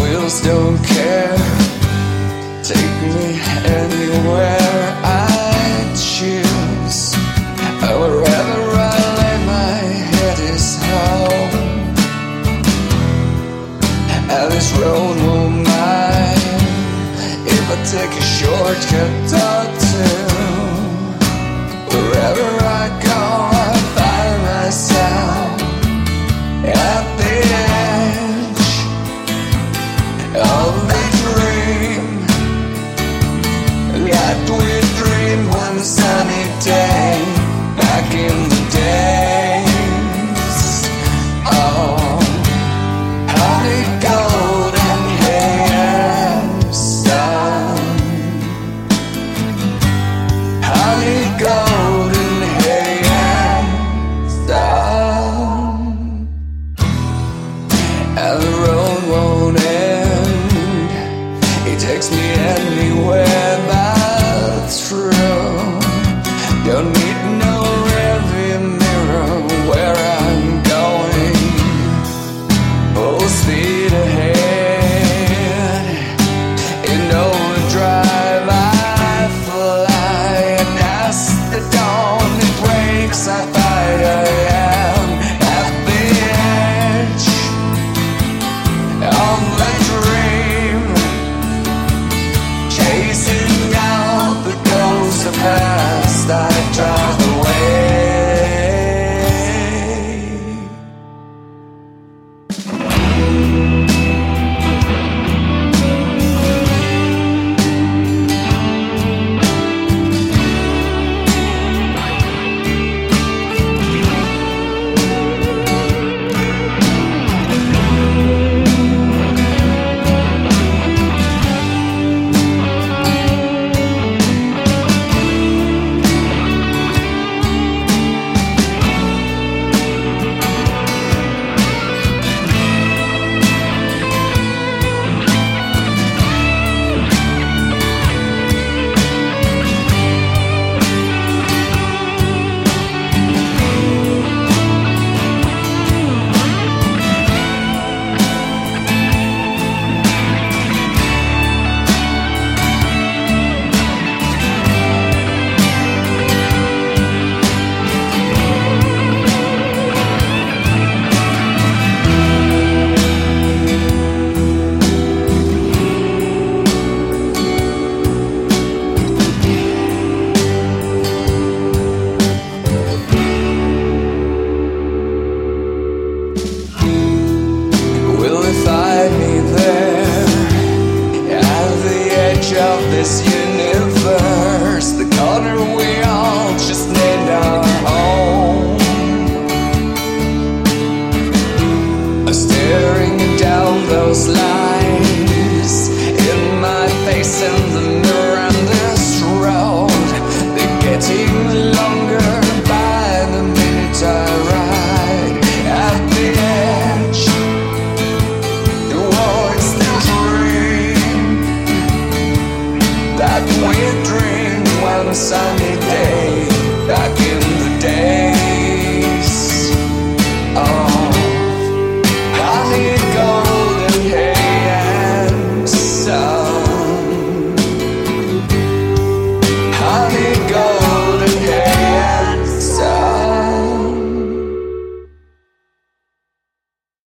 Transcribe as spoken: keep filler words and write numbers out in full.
wheels don't care. Take me anywhere I choose. Wherever I lay my head is home. And this road won't mind if I take a shortcut or two. Wherever I go, I find myself at the edge of the dream that we dreamed one sunny day back in the days. Oh, honey golden hair sun, honey golden hair sun, and the road won't end. It takes me anywhere but through. Don't need no rearview mirror where I'm going. Full speed ahead. In overdrive I fly, and as the dawn it breaks I fight. I am at the edge of the dream, chasing out the ghosts of past I drive away. Of this universe, the corner we all just named our home. Staring down those lines.